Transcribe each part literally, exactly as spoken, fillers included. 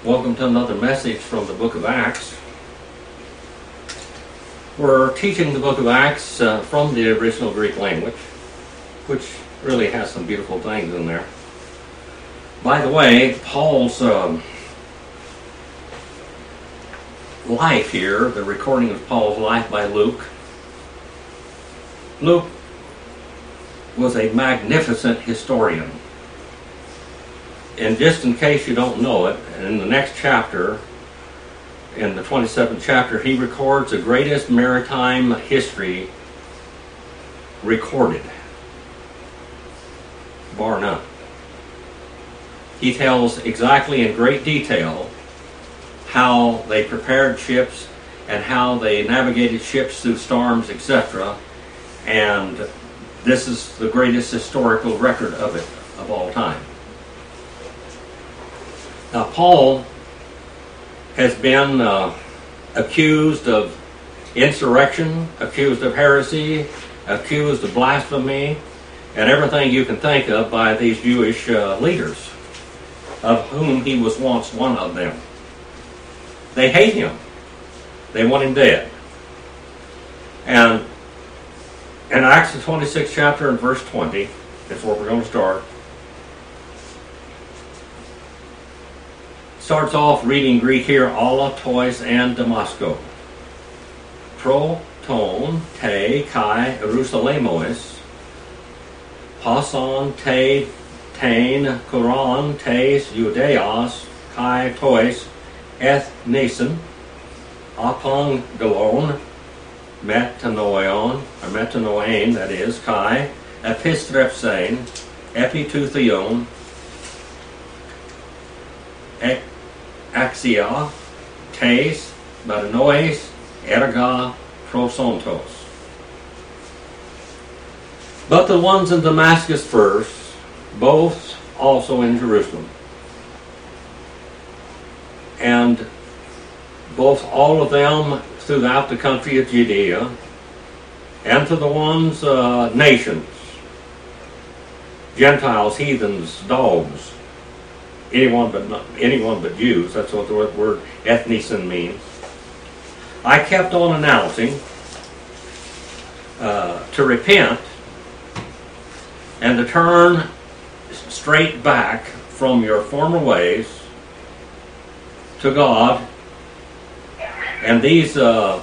Welcome to another message from the book of Acts. We're teaching the book of Acts uh, from the original Greek language, which really has some beautiful things in there. By the way, Paul's um, life here, the recording of Paul's life by Luke. Luke was a magnificent historian. And just in case you don't know it, in the next chapter, in the twenty-seventh chapter, he records the greatest maritime history recorded, bar none. He tells exactly in great detail how they prepared ships and how they navigated ships through storms, et cetera. And this is the greatest historical record of it of all time. Now, Paul has been uh, accused of insurrection, accused of heresy, accused of blasphemy, and everything you can think of by these Jewish uh, leaders, of whom he was once one of them. They hate him. They want him dead. And in Acts the twenty-sixth chapter and verse twenty, that's where we're going to start. Starts off reading Greek here, alla tois and Damasco. Pro ton te kai Jerusalemos, pason te tain kuran tes Judeas kai tois eth nation, apong galon metanoion, or metanoian, that is, kai epistrepsein, epituthion, ek Axia, tes, batanois, erga, prosontos. But the ones in Damascus first, both also in Jerusalem. And both all of them throughout the country of Judea, and to the ones, uh, nations, Gentiles, heathens, dogs, Anyone but not, anyone but Jews. That's what the word ethnician means. I kept on announcing uh, to repent and to turn straight back from your former ways to God. And these uh,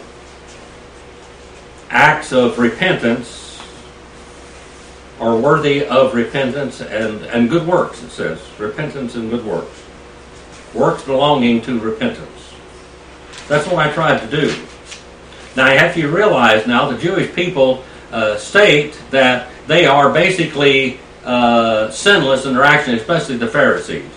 acts of repentance are worthy of repentance and, and good works, it says. Repentance and good works. Works belonging to repentance. That's what I tried to do. Now, I have to realize now the Jewish people uh, state that they are basically uh, sinless in their actions, especially the Pharisees.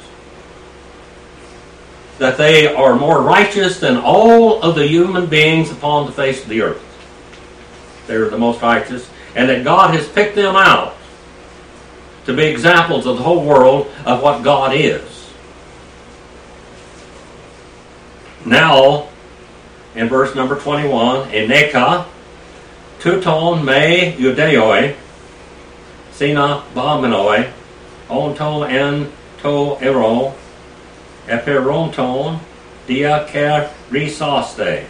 That they are more righteous than all of the human beings upon the face of the earth. They're the most righteous. And that God has picked them out to be examples of the whole world of what God is. Now, in verse number twenty-one, Eneka, tuton me judeoi, sina baminoi, onton en to ero, eperonton dia ker risaste.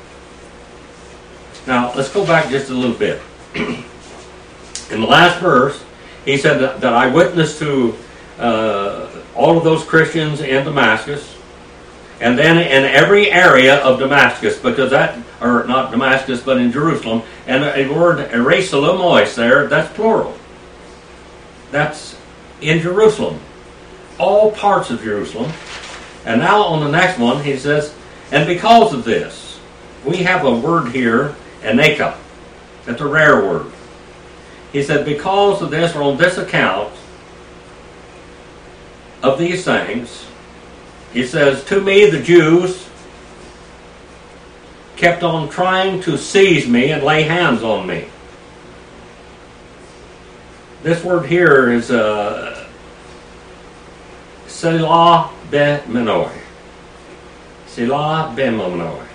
Now, let's go back just a little bit. In the last verse, he said that, that I witnessed to uh, all of those Christians in Damascus, and then in every area of Damascus, because that, or not Damascus, but in Jerusalem, and a word Jerusalem there, that's plural. That's in Jerusalem. All parts of Jerusalem. And now on the next one, he says, and because of this, we have a word here, eneka. That's a rare word. He said, because of this, or on this account of these things, he says, to me, the Jews kept on trying to seize me and lay hands on me. This word here is uh, Selah Bemenoi. Selah Bemenoi.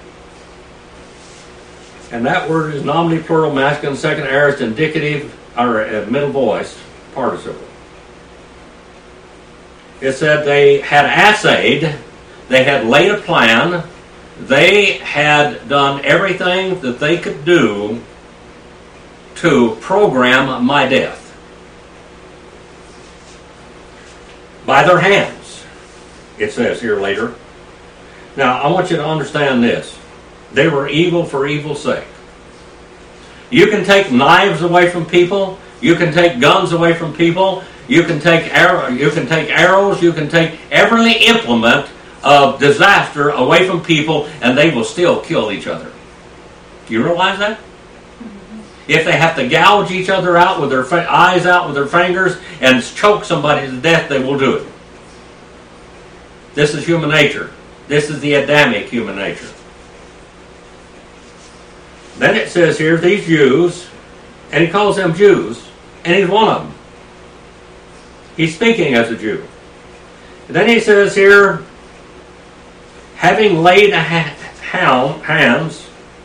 And that word is nominally plural, masculine, second aorist, indicative, or a middle voice participle. It said they had assayed They had laid a plan. They had done everything that they could do to program my death. By their hands, it says here later. Now, I want you to understand this. They were evil for evil's sake. You can take knives away from people. You can take guns away from people. You can take arrow, you can take arrows. You can take every implement of disaster away from people, and they will still kill each other. Do you realize that? Mm-hmm. If they have to gouge each other out with their fa- eyes out with their fingers and choke somebody to death, they will do it. This is human nature. This is the Adamic human nature. Then it says here, these Jews, and he calls them Jews, and he's one of them. He's speaking as a Jew. And then he says here, having laid a ha- hands,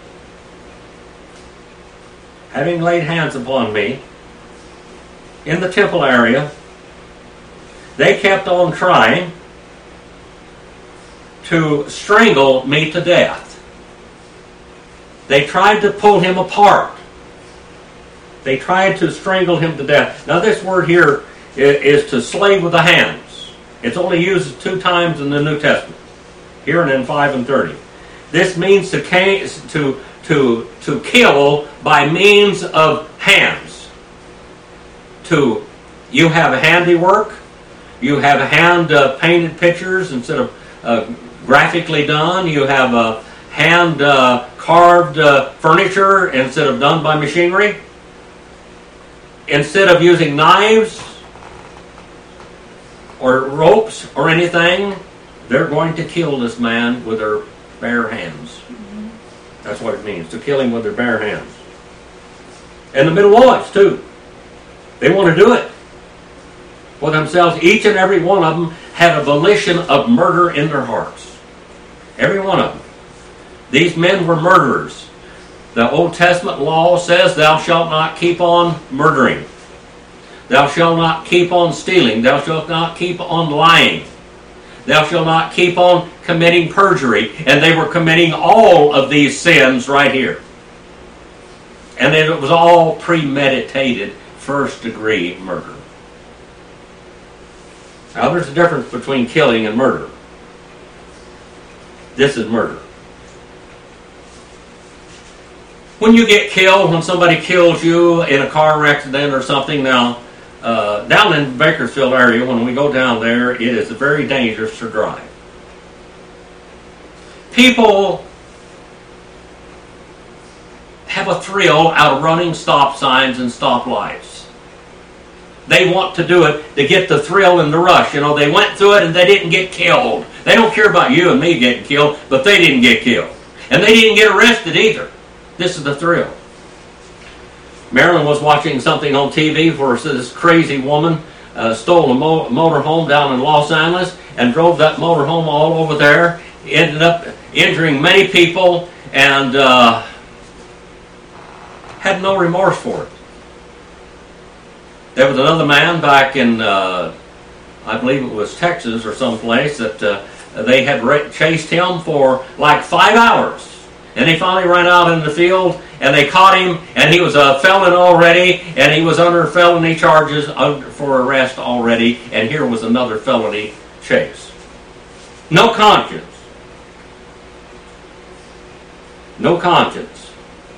having laid hands upon me in the temple area, they kept on trying to strangle me to death. They tried to pull him apart. They tried to strangle him to death. Now this word here is to slay with the hands. It's only used two times in the New Testament. Here and in five and thirty. This means to, to, to, to kill by means of hands. To, you have a handiwork. You have hand uh, painted pictures instead of uh, graphically done. You have a hand uh, carved uh, furniture instead of done by machinery. Instead of using knives or ropes or anything, they're going to kill this man with their bare hands. Mm-hmm. That's what it means, to kill him with their bare hands. And the Middle-Oites, too. They want to do it for themselves. Each and every one of them had a volition of murder in their hearts. Every one of them. These men were murderers. The Old Testament law says, thou shalt not keep on murdering. Thou shalt not keep on stealing. Thou shalt not keep on lying. Thou shalt not keep on committing perjury. And they were committing all of these sins right here. And it was all premeditated, first degree murder. Now there's a difference between killing and murder. This is murder. When you get killed, when somebody kills you in a car accident or something, now, uh, down in Bakersfield area, when we go down there, it is very dangerous to drive. People have a thrill out of running stop signs and stop lights. They want to do it to get the thrill and the rush. You know, they went through it and they didn't get killed. They don't care about you and me getting killed, but they didn't get killed. And they didn't get arrested either. This is the thrill. Marilyn was watching something on T V where this crazy woman uh, stole a mo- motorhome down in Los Angeles and drove that motorhome all over there. Ended up injuring many people and uh, had no remorse for it. There was another man back in, uh, I believe it was Texas or someplace, that uh, they had ra- chased him for like five hours. And he finally ran out in the field, and they caught him, and he was a felon already, and he was under felony charges for arrest already, and here was another felony chase. No conscience. No conscience.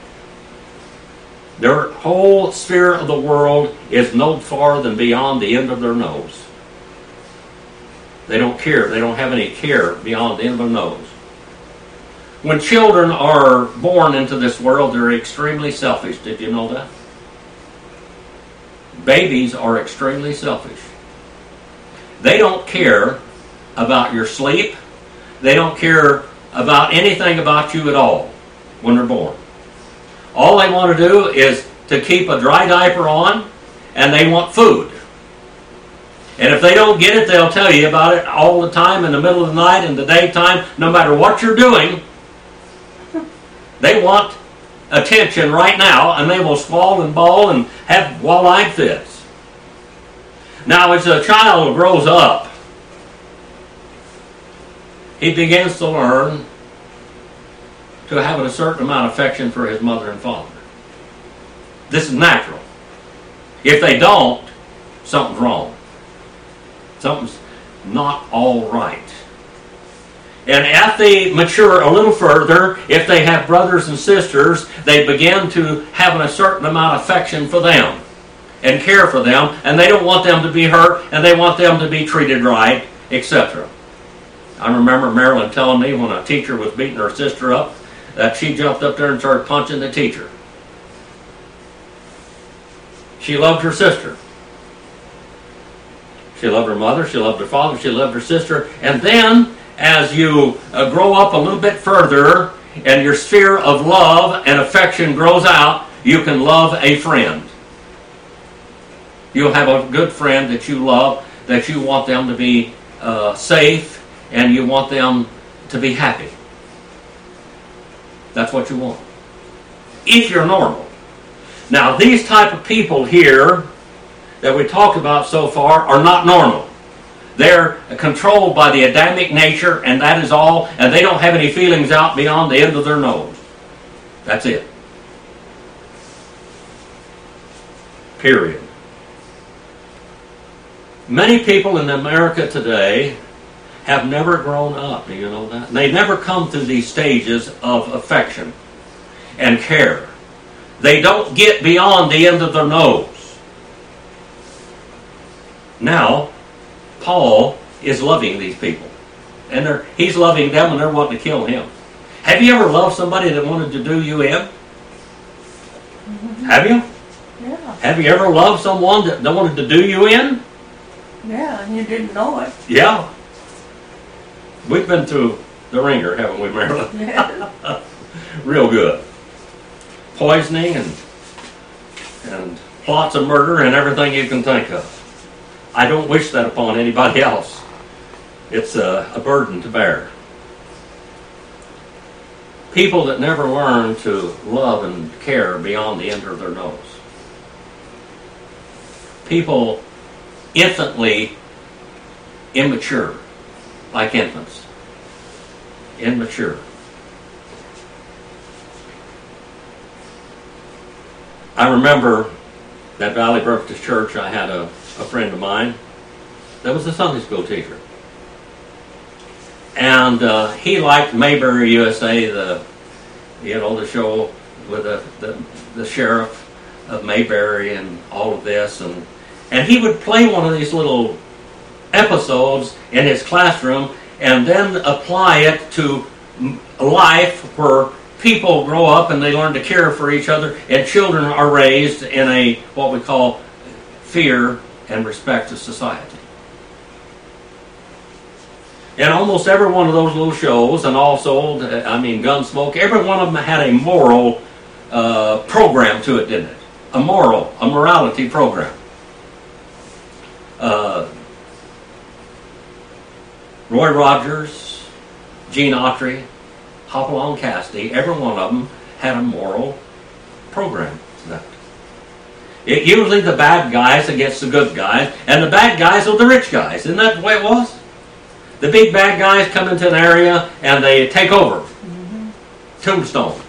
Their whole sphere of the world is no farther than beyond the end of their nose. They don't care. They don't have any care beyond the end of their nose. When children are born into this world, they're extremely selfish. Did you know that? Babies are extremely selfish. They don't care about your sleep. They don't care about anything about you at all when they're born. All they want to do is to keep a dry diaper on, and they want food. And if they don't get it, they'll tell you about it all the time, in the middle of the night, in the daytime, no matter what you're doing. They want attention right now, and they will squall and bawl and have wall-eyed fits. Now, as a child grows up, he begins to learn to have a certain amount of affection for his mother and father. This is natural. If they don't, something's wrong. Something's not all right. And as they mature a little further, if they have brothers and sisters, they begin to have a certain amount of affection for them and care for them, and they don't want them to be hurt, and they want them to be treated right, et cetera. I remember Marilyn telling me when a teacher was beating her sister up, that she jumped up there and started punching the teacher. She loved her sister. She loved her mother, she loved her father, she loved her sister, and then as you uh, grow up a little bit further and your sphere of love and affection grows out, you can love a friend. You'll have a good friend that you love, that you want them to be uh, safe, and you want them to be happy. That's what you want. If you're normal. Now, these type of people here that we talked about so far are not normal. They're controlled by the Adamic nature, and that is all, and they don't have any feelings out beyond the end of their nose. That's it. Period. Many people in America today have never grown up. Do you know that? They never come through these stages of affection and care. They don't get beyond the end of their nose. Now, Paul is loving these people. And they're, he's loving them and they're wanting to kill him. Have you ever loved somebody that wanted to do you in? Mm-hmm. Have you? Yeah. Have you ever loved someone that wanted to do you in? Yeah, and you didn't know it. Yeah. We've been through the ringer, haven't we, Marilyn? Yeah. Real good. Poisoning and, and plots of murder and everything you can think of. I don't wish that upon anybody else. It's a, a burden to bear. People that never learn to love and care beyond the end of their nose. People infantly immature, like infants. Immature. I remember at Valley Baptist Church, I had a, a friend of mine that was a Sunday school teacher. And uh, he liked Mayberry U S A, the you know the show with the, the the sheriff of Mayberry and all of this, and and he would play one of these little episodes in his classroom and then apply it to life where people grow up and they learn to care for each other, and children are raised in a what we call fear and respect of society. And almost every one of those little shows, and also, I mean, Gunsmoke, every one of them had a moral uh, program to it, didn't it? A moral, a morality program. Uh, Roy Rogers, Gene Autry, Hopalong Cassidy, every one of them had a moral program. It, usually the bad guys against the good guys, and the bad guys are the rich guys. Isn't that the way it was? The big bad guys come into an area and they take over. Mm-hmm. Tombstone.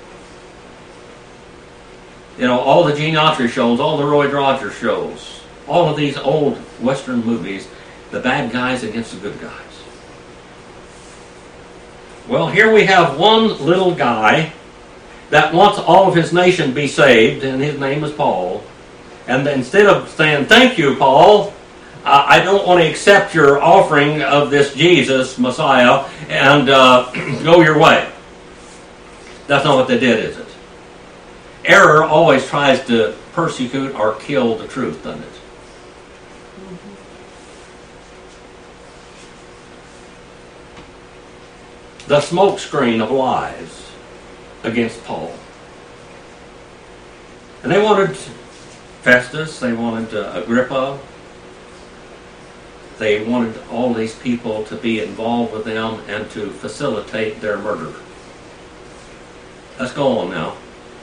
You know, all the Gene Autry shows, all the Roy Rogers shows, all of these old Western movies, the bad guys against the good guys. Well, here we have one little guy that wants all of his nation to be saved, and his name is Paul. And instead of saying, "Thank you, Paul, uh, I don't want to accept your offering of this Jesus, Messiah, and uh, go your way." That's not what they did, is it? Error always tries to persecute or kill the truth, doesn't it? The smokescreen of lies against Paul. And they wanted Festus, they wanted uh, Agrippa, they wanted all these people to be involved with them and to facilitate their murder. Let's go on now.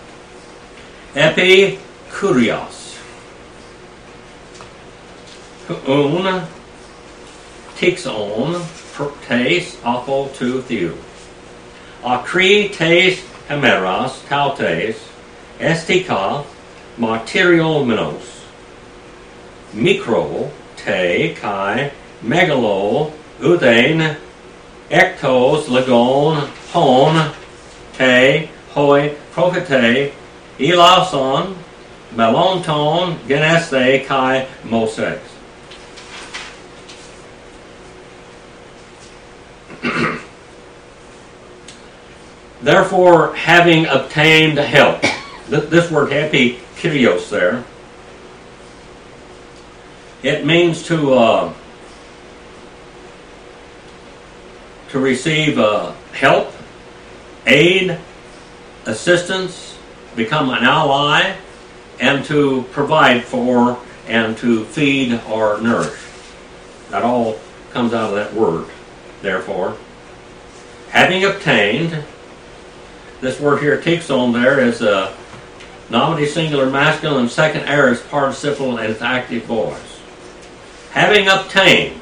Epikurios. Huun, Tixon, tes apho tu theou. Akri tes hemeras tautes estika materiomenos. Mikro te kai megalo udain ektos lagon hon te hoi prophete elauson melonton geneste kai moses. Therefore, having obtained help, this word happy kyrios there, it means to uh, to receive uh, help, aid, assistance, become an ally, and to provide for and to feed or nourish. That all comes out of that word. Therefore, having obtained, this word here, tixon, there is a nominative singular masculine, and second aorist participle, and it's active voice. Having obtained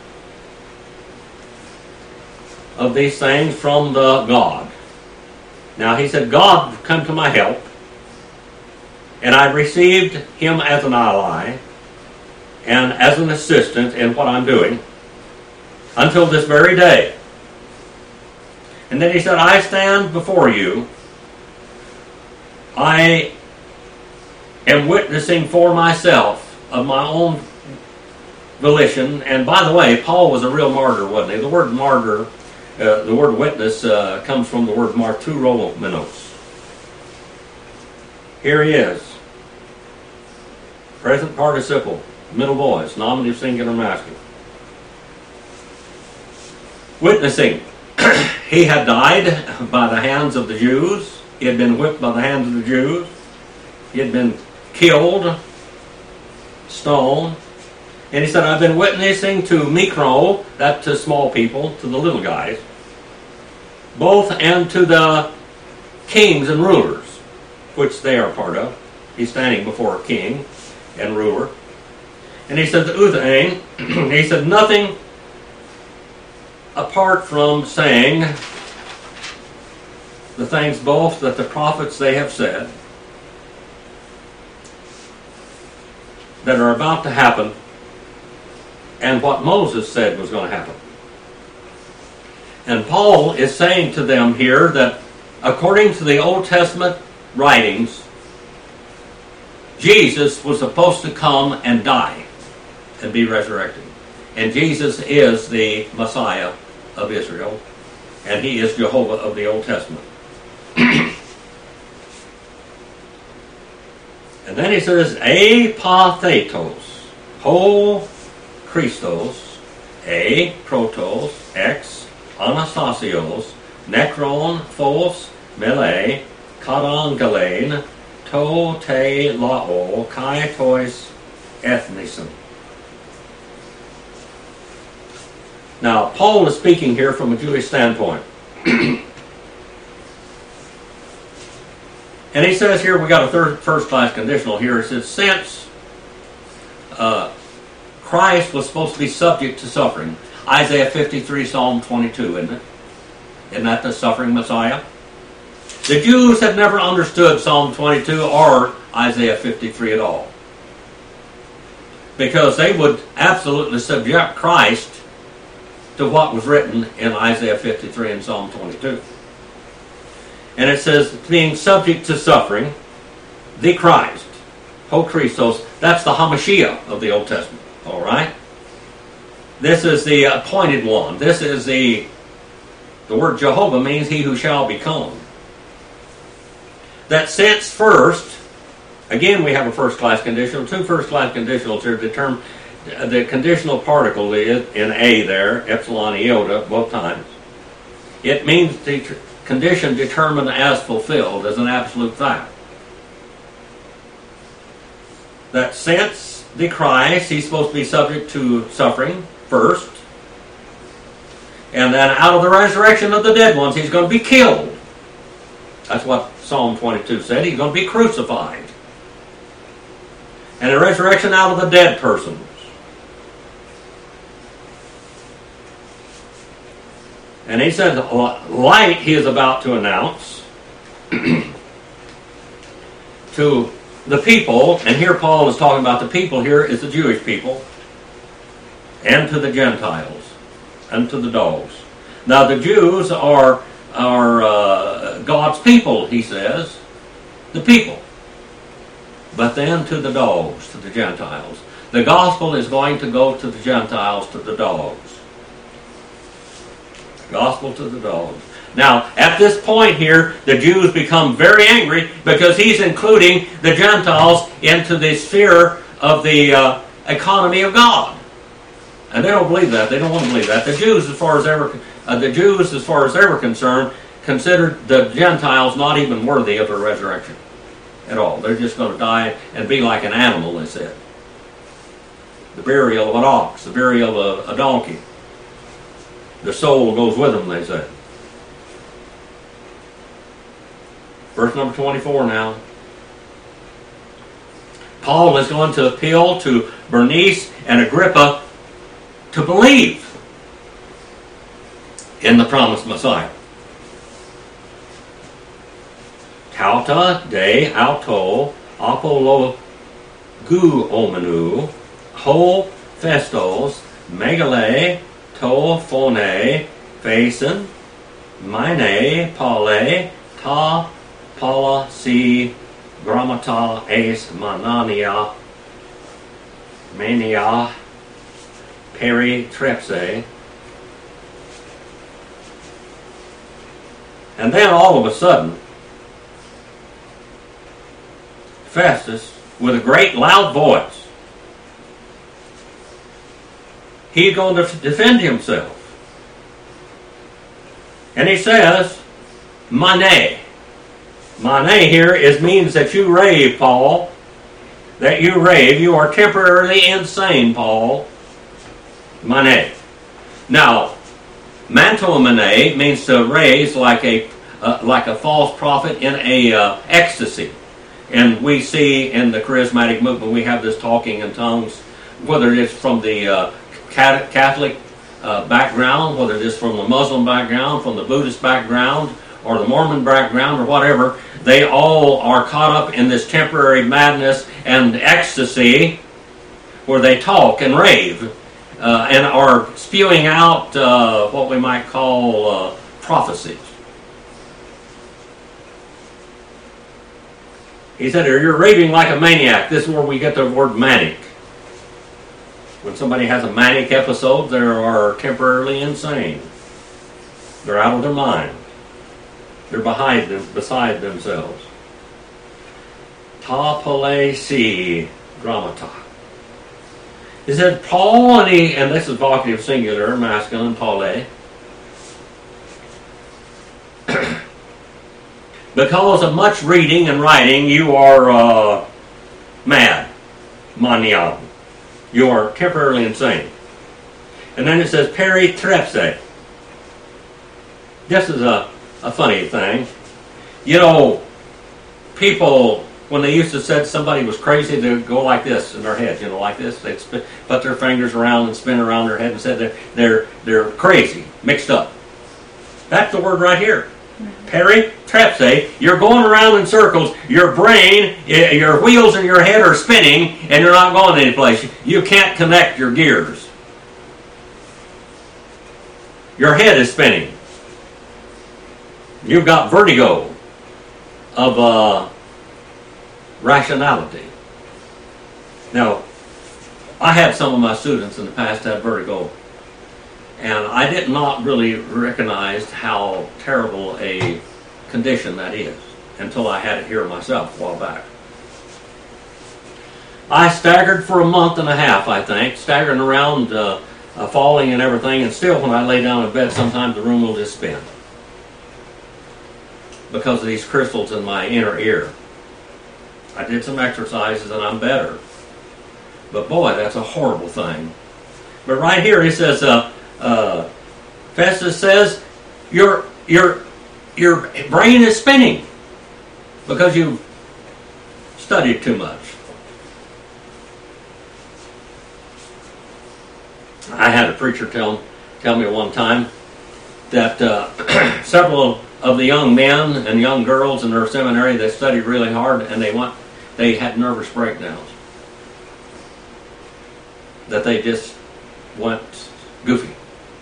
of these things from the God. Now he said, God come to my help, and I received him as an ally and as an assistant in what I'm doing until this very day. And then he said, I stand before you. I am witnessing for myself of my own volition. And by the way, Paul was a real martyr, wasn't he? The word martyr, uh, the word witness, uh, comes from the word marturomenos. Here he is. Present participle, middle voice, nominative singular masculine. Witnessing. He had died by the hands of the Jews. He had been whipped by the hands of the Jews. He had been killed, stoned. And he said, I've been witnessing to Mikro, that to small people, to the little guys, both and to the kings and rulers, which they are part of. He's standing before a king and ruler. And he said, the Uthain, he said, nothing apart from saying the things both that the prophets they have said that are about to happen and what Moses said was going to happen. And Paul is saying to them here that according to the Old Testament writings, Jesus was supposed to come and die and be resurrected. And Jesus is the Messiah of Israel, and he is Jehovah of the Old Testament. And then he says, apathetos, ho Christos, a protos, ex Anastasios, necron, phos, mele, karangalein, to te lao, kai tois ethnison. Now, Paul is speaking here from a Jewish standpoint. And he says here, we got a third first-class conditional here. It says, since uh, Christ was supposed to be subject to suffering, Isaiah fifty-three, Psalm twenty-two, isn't it? Isn't that the suffering Messiah? The Jews had never understood Psalm twenty-two or Isaiah fifty-three at all, because they would absolutely subject Christ to what was written in Isaiah fifty-three and Psalm twenty-two. And it says, being subject to suffering, the Christ, ho Christos, that's the Hamashiach of the Old Testament, all right? This is the appointed one. This is the, the word Jehovah means he who shall become. That since first, again we have a first-class conditional, two first-class conditionals here to determine the conditional particle is in A there, epsilon iota, both times. It means the condition determined as fulfilled, as an absolute fact. That since the Christ, he's supposed to be subject to suffering first, and then out of the resurrection of the dead ones, he's going to be killed. That's what Psalm twenty-two said. He's going to be crucified. And a resurrection out of the dead persons. And he said, light he is about to announce to the people, and here Paul is talking about the people, here is the Jewish people, and to the Gentiles, and to the dogs. Now the Jews are, are uh, God's people, he says, the people. But then to the dogs, to the Gentiles. The gospel is going to go to the Gentiles, to the dogs. Gospel to the dogs. Now, at this point here, the Jews become very angry because he's including the Gentiles into the sphere of the uh, economy of God. And they don't believe that. They don't want to believe that. The Jews, as far as ever, uh, the Jews, as far as they were concerned, considered the Gentiles not even worthy of a resurrection at all. They're just going to die and be like an animal, they said. The burial of an ox, the burial of a donkey. The soul goes with them, they said. Verse number twenty-four now. Paul is going to appeal to Bernice and Agrippa to believe in the promised Messiah. Tauta de auto apollo gu omenu ho festos megale to phone phasen mine pale ta pala si grammata es manania mania peri trepse. And then all of a sudden, Festus, with a great loud voice, he's going to defend himself. And he says, Mane. Mane here is means that you rave, Paul. That you rave. You are temporarily insane, Paul. Mane. Now, mantomane means to raise like a uh, like a false prophet in a uh, ecstasy. And we see in the charismatic movement, we have this talking in tongues, whether it's from the uh, Catholic uh, background, whether it's from the Muslim background, from the Buddhist background, or the Mormon background, or whatever. They all are caught up in this temporary madness and ecstasy where they talk and rave uh, and are spewing out uh, what we might call uh, prophecies. He said, you're raving like a maniac. This is where we get the word manic. When somebody has a manic episode, they are temporarily insane. They're out of their mind. They're behind them, beside themselves. Ta pale si grammata. He said, Paul, and, he, and this is vocative singular, masculine, pale. Because of much reading and writing, you are uh, mad, maniac. You are temporarily insane. And then it says, peri trepse. This is a, a funny thing. You know, people, when they used to say somebody was crazy, they would go like this in their head, you know, like this. They'd spin, put their fingers around and spin around their head and said they're, they're, they're crazy, mixed up. That's the word right here. Peri trepse. You're going around in circles. Your brain, your wheels in your head are spinning, and you're not going any place. You can't connect your gears. Your head is spinning. You've got vertigo of uh, rationality. Now, I had some of my students in the past have vertigo. And I did not really recognize how terrible a condition that is until I had it here myself a while back. I staggered for a month and a half, I think, staggering around, uh, uh, falling and everything, and still when I lay down in bed, sometimes the room will just spin because of these crystals in my inner ear. I did some exercises and I'm better. But boy, that's a horrible thing. But right here he says, uh, Uh, Festus says, your your your brain is spinning because you've studied too much. I had a preacher tell tell me one time that uh, several of the young men and young girls in their seminary, they studied really hard and they want, they had nervous breakdowns. That they just went goofy.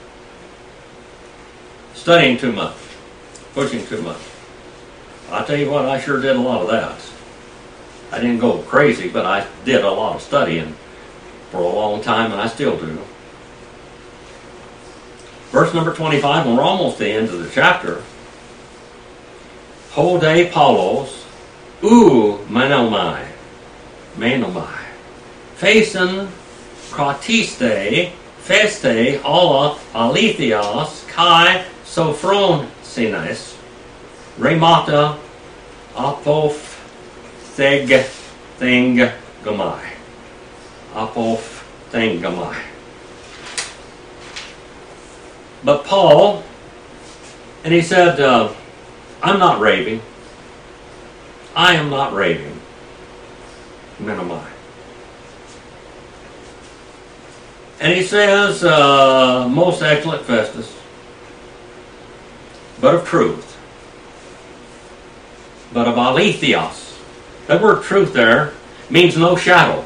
Studying too much. Pushing too much. I'll tell you what, I sure did a lot of that. I didn't go crazy, but I did a lot of studying for a long time, and I still do. Verse number twenty-five, and we're almost to the end of the chapter. Hode Paulos, ou menomai, menomai, facen kratiste, feste, alla alethios, kai sophron sines, remata apoph theg thing gamai. Apoph thing gamai. But Paul, and he said, uh, I'm not raving. I am not raving. Menomai. And he says, uh, most excellent Festus, but of truth, but of alethios. That word truth there means no shadow.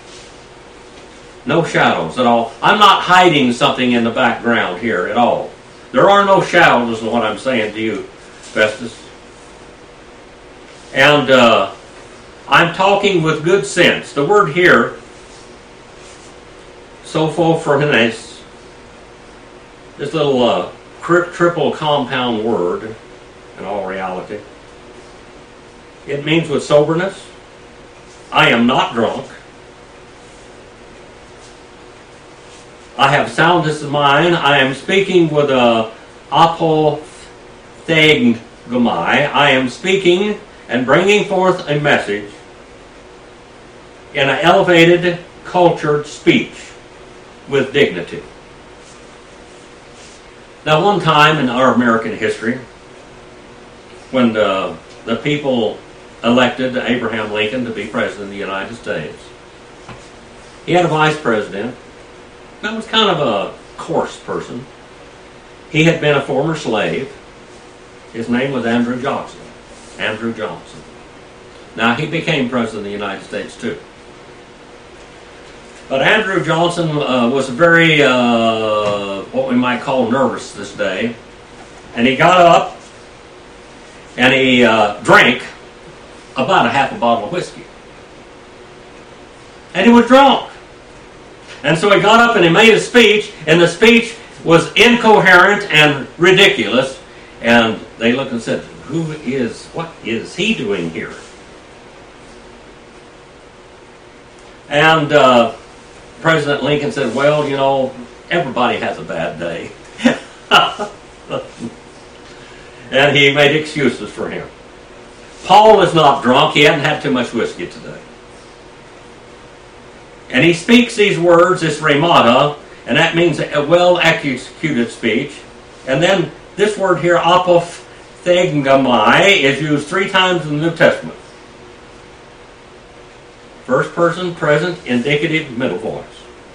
No shadows at all. I'm not hiding something in the background here at all. There are no shadows in what I'm saying to you, Festus. And uh, I'm talking with good sense. The word here, sophophrines, this little uh, triple compound word, in all reality, it means with soberness. I am not drunk. I have soundness of mind. I am speaking with a apothegmai. I am speaking and bringing forth a message in an elevated, cultured speech with dignity. Now, one time in our American history, when the, the people elected Abraham Lincoln to be president of the United States, he had a vice president that was kind of a coarse person. He had been a former slave. His name was Andrew Johnson. Andrew Johnson. Now, he became president of the United States too. But Andrew Johnson uh, was very, uh, what we might call nervous this day. And he got up and he uh, drank about a half a bottle of whiskey. And he was drunk. And so he got up and he made a speech, and the speech was incoherent and ridiculous. And they looked and said, who is, what is he doing here? And uh, President Lincoln said, well, you know, everybody has a bad day. And he made excuses for him. Paul is not drunk. He hadn't had too much whiskey today. And he speaks these words, this remata, and that means a well-executed speech. And then this word here, apophthegmai, is used three times in the New Testament. First person, present, indicative, middle voice.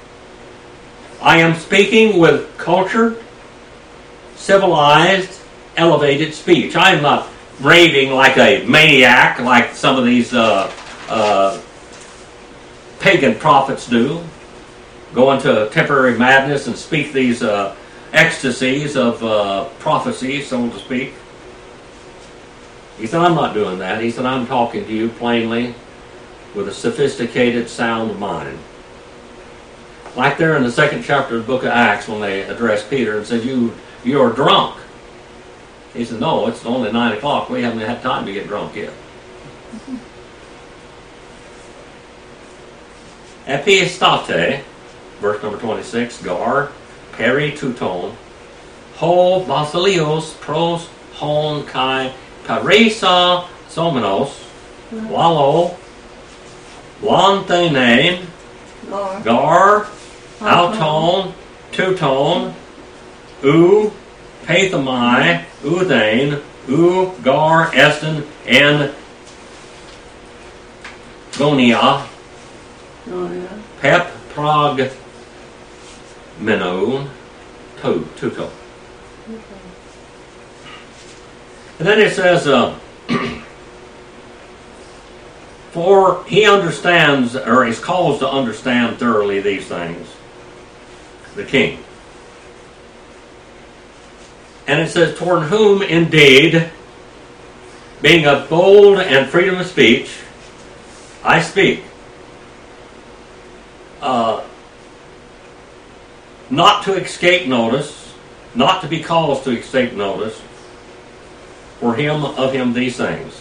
I am speaking with cultured, civilized, elevated speech. I am not raving like a maniac, like some of these uh, uh, pagan prophets do, go into temporary madness and speak these uh, ecstasies of uh, prophecy, so to speak. He said, I'm not doing that. He said, I'm talking to you plainly with a sophisticated, sound mind. Like there in the second chapter of the book of Acts when they addressed Peter and said, you, you're drunk. He said, no, it's only nine o'clock. We haven't had time to get drunk yet. Epistate, verse number twenty-six, gar, peri tuton, ho basilios pros hon kai paresa somenos, wallo, lantene, Lord. gar, auton, tuton, u, pathamai, uthane, u, gar, eston, and gonia, Oh, yeah. pep, prog, menon, to, tuto. Okay. And then it says, uh, for he understands, or is caused to understand thoroughly these things, the king. And it says, toward whom indeed, being of bold and freedom of speech, I speak. Uh, not to escape notice, not to be caused to escape notice, for him of him these things.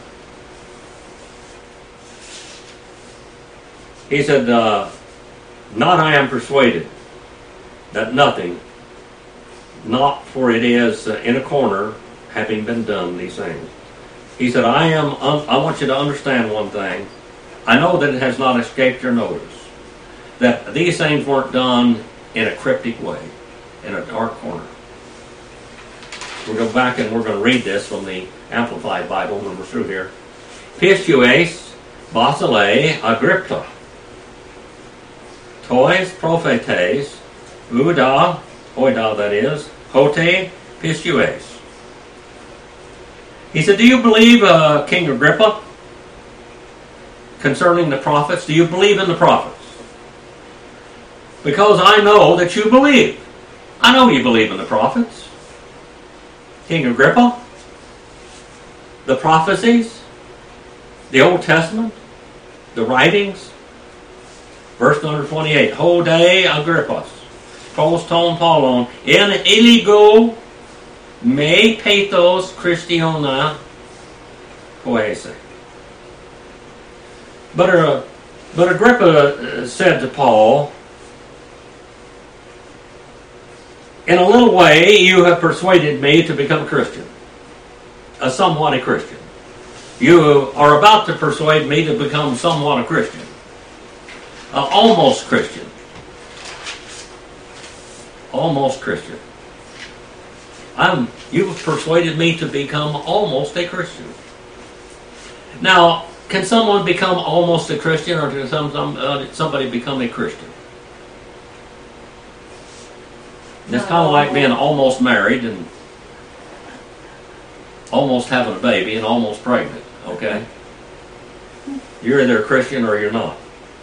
He said, uh, not I am persuaded that nothing, not for it is uh, in a corner, having been done these things. He said, I am. Un- I want you to understand one thing. I know that it has not escaped your notice that these things weren't done in a cryptic way, in a dark corner. We'll go back and we're going to read this from the Amplified Bible when we're through here. Pistues basile agrypta, tois prophetes, uda, oida that is, hote pistues. He said, do you believe, uh, King Agrippa, concerning the prophets? Do you believe in the prophets? Because I know that you believe. I know you believe in the prophets. King Agrippa, the prophecies, the Old Testament, the writings. Verse number twenty-eight. Hode Agrippas, pros ton Paulon, in iligo me pathos Christiana poese. But, uh, but Agrippa said to Paul, in a little way you have persuaded me to become a Christian, a somewhat a Christian. You are about to persuade me to become somewhat a Christian, uh, almost Christian. Almost Christian. I'm, you've persuaded me to become almost a Christian. Now, can someone become almost a Christian, or can some, some, uh, somebody become a Christian? It's kind of like being almost married and almost having a baby and almost pregnant, okay? You're either a Christian or you're not.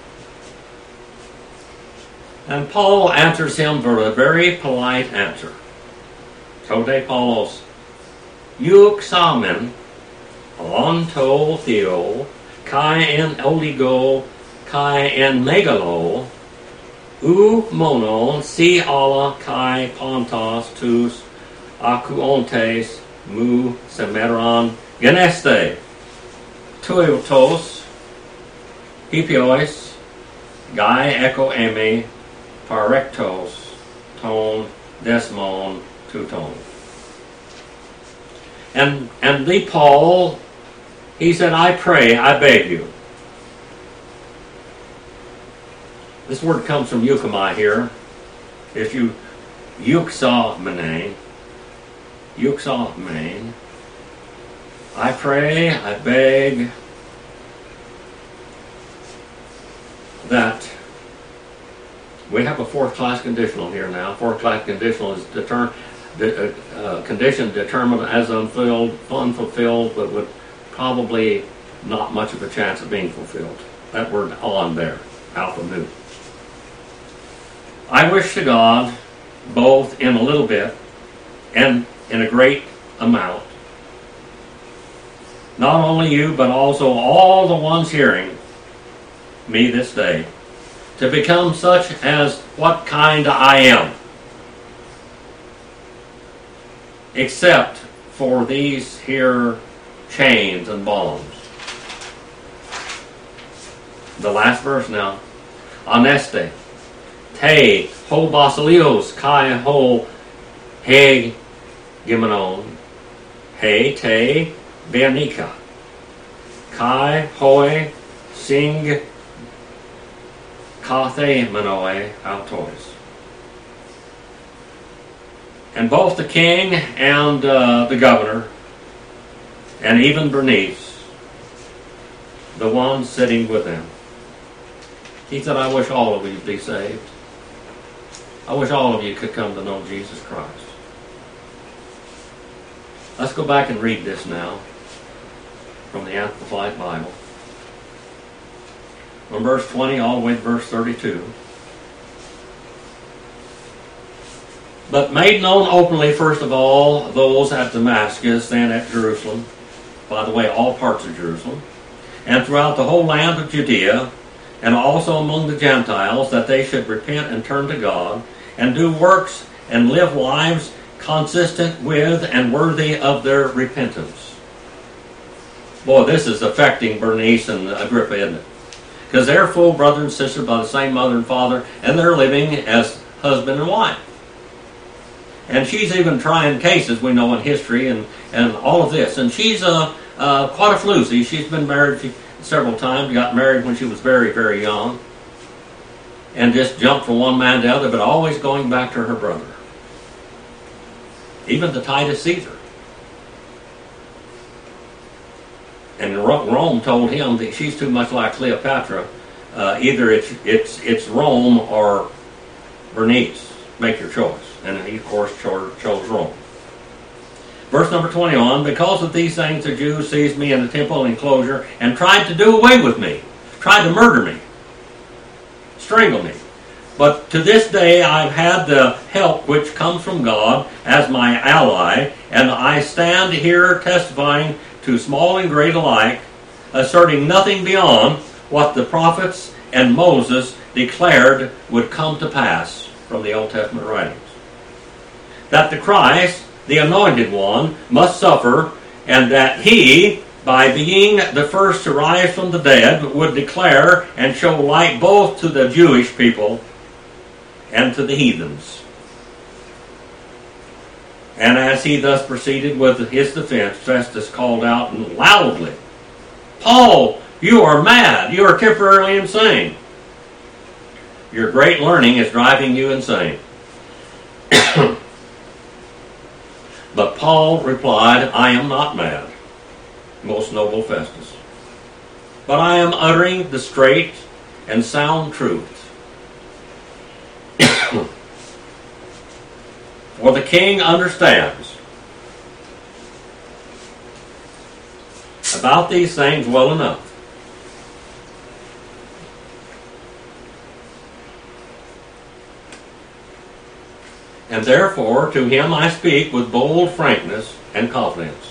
And Paul answers him for a very polite answer. Tote Paulos, euxamen, onto theo, kai en oligo, kai en megalo, ou monon, si alla kai pontos tous akuontes mu semeron geneste, tuetos, hipiois, gai echo eme, parectos, ton, desmon, tuton. And and the Paul, he said, I pray, I beg you. This word comes from euchomai here. If you euxamene, euxamene, I pray, I beg that we have a fourth class conditional here now. Fourth class conditional is deter, de, uh, uh, condition determined as unfulfilled, unfulfilled, but with probably not much of a chance of being fulfilled. That word on there, alpha nu. I wish to God, both in a little bit and in a great amount, not only you, but also all the ones hearing me this day, to become such as what kind I am, except for these here chains and bonds. The last verse now. Honeste, te ho basilios kai ho he gimenon, he te bernica, kai hoi sing kathe manoe autois. And both the king and uh, the governor, and even Bernice, the one sitting with them, he said, I wish all of you be saved. I wish all of you could come to know Jesus Christ. Let's go back and read this now from the Amplified Bible. From verse twenty all the way to verse thirty-two. But made known openly, first of all, those at Damascus, then at Jerusalem, by the way, all parts of Jerusalem, and throughout the whole land of Judea, and also among the Gentiles, that they should repent and turn to God, and do works and live lives consistent with and worthy of their repentance. Boy, this is affecting Bernice and Agrippa, isn't it? Because they're full brother and sister by the same mother and father, and they're living as husband and wife. And she's even trying cases, we know in history, and, and all of this. And she's uh, uh, quite a floozy. She's been married several times, got married when she was very, very young, and just jumped from one man to the other, but always going back to her brother. Even to Titus Caesar. And Rome told him that she's too much like Cleopatra. Uh, either it's, it's, it's Rome or Bernice. Make your choice. And he, of course, chose, chose Rome. Verse number twenty-one, because of these things the Jews seized me in the temple enclosure and tried to do away with me, tried to murder me, strangle me. But to this day I've had the help which comes from God as my ally, and I stand here testifying to small and great alike, asserting nothing beyond what the prophets and Moses declared would come to pass from the Old Testament writings. That the Christ, the Anointed One, must suffer, and that he, by being the first to rise from the dead, would declare and show light both to the Jewish people and to the heathens. And as he thus proceeded with his defense, Festus called out loudly, Paul, you are mad. You are temporarily insane. Your great learning is driving you insane. But Paul replied, I am not mad, most noble Festus, but I am uttering the straight and sound truth. For the king understands about these things well enough. And therefore to him I speak with bold frankness and confidence.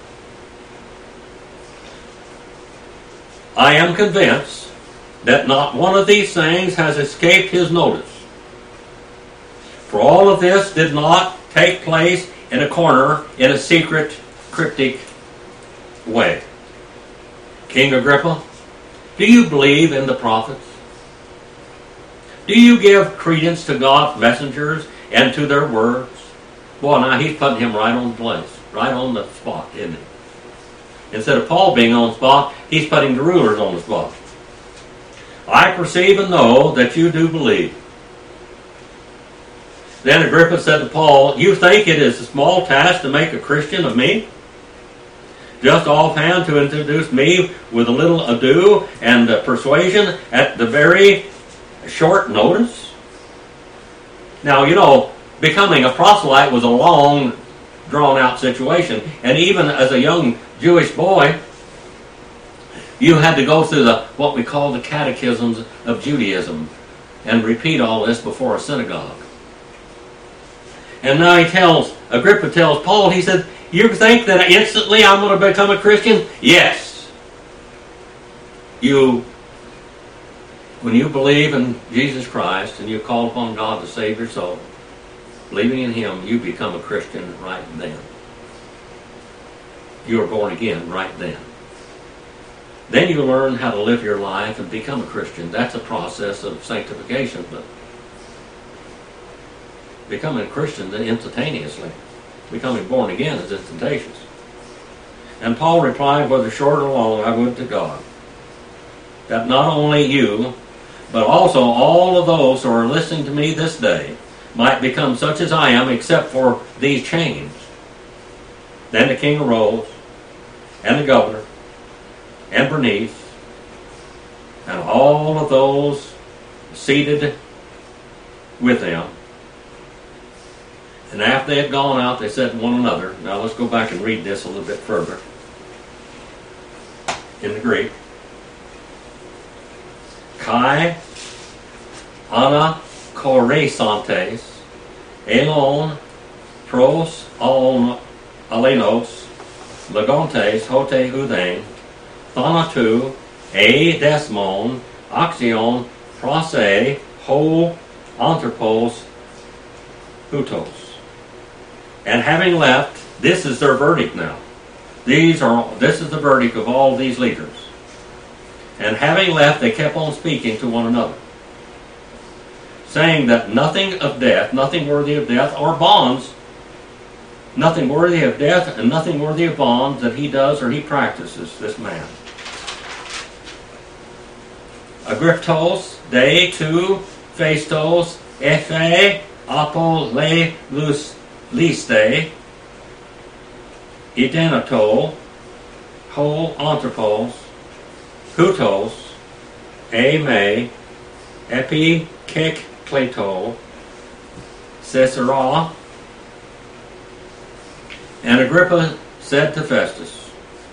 I am convinced that not one of these things has escaped his notice. For all of this did not take place in a corner, in a secret, cryptic way. King Agrippa, do you believe in the prophets? Do you give credence to God's messengers and to their words? Boy, now he's putting him right on the place, right on the spot, isn't he? Instead of Paul being on the spot, he's putting the rulers on the spot. I perceive and know that you do believe. Then Agrippa said to Paul, you think it is a small task to make a Christian of me? Just offhand to introduce me with a little ado and persuasion at the very short notice? Now, you know, becoming a proselyte was a long, drawn-out situation. And even as a young Jewish boy, you had to go through the what we call the catechisms of Judaism and repeat all this before a synagogue. And now he tells, Agrippa tells Paul, he said, you think that instantly I'm going to become a Christian? Yes. You, when you believe in Jesus Christ and you call upon God to save your soul, believing in Him, you become a Christian right then. You are born again right then. Then you learn how to live your life and become a Christian. That's a process of sanctification, but becoming a Christian then instantaneously. Becoming born again is instantaneous. And Paul replied, whether short or long, I would to God, that not only you, but also all of those who are listening to me this day might become such as I am, except for these chains. Then the king arose, and the governor, and Bernice, and all of those seated with him, And after they had gone out, they said to one another, now let's go back and read this a little bit further in the Greek. Kai anakoresantes elon pros on alenos legontes hote huden thanatu a desmon axion prose ho anthropos hutos. And having left, this is their verdict now. These are this is the verdict of all these leaders. And having left, they kept on speaking to one another, saying that nothing of death, nothing worthy of death, or bonds, nothing worthy of death and nothing worthy of bonds that he does or he practices, this man. Agryptos, de tu, Phaestos, Ephe, Apolelus, Liste, Idenato, Ho Anthropos, Hutos, Ame, Epi Kek Kleto, Caesara. And Agrippa said to Festus,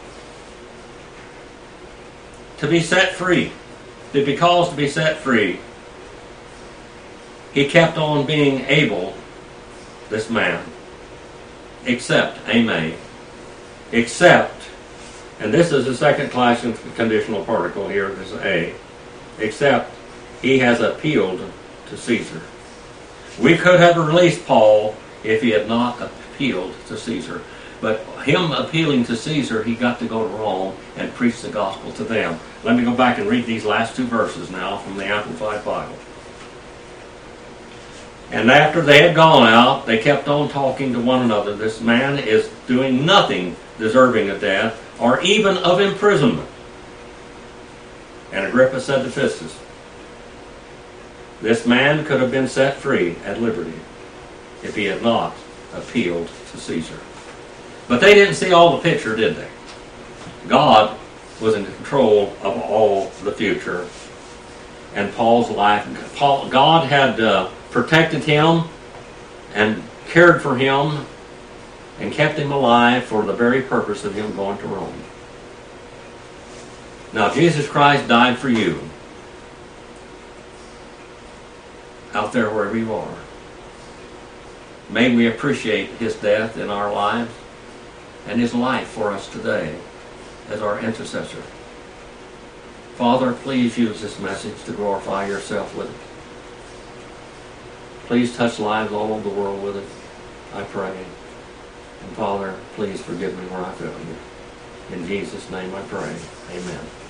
to be set free, to be caused to be set free, he kept on being able, this man, except, Ame, except, and this is the second class conditional particle here, this is A, except he has appealed to Caesar. We could have released Paul if he had not appealed to Caesar. But him appealing to Caesar, he got to go to Rome and preach the gospel to them. Let me go back and read these last two verses now from the Amplified Bible. And after they had gone out, they kept on talking to one another. This man is doing nothing deserving of death or even of imprisonment. And Agrippa said to Festus, this man could have been set free at liberty if he had not appealed to Caesar. But they didn't see all the picture, did they? God was in control of all the future. And Paul's life, Paul, God had uh, protected him and cared for him and kept him alive for the very purpose of him going to Rome. Now, Jesus Christ died for you out there wherever you are. May we appreciate his death in our lives and his life for us today as our intercessor. Father, please use this message to glorify yourself with it. Please touch lives all over the world with it, I pray. And Father, please forgive me where I failed you. In Jesus' name I pray. Amen.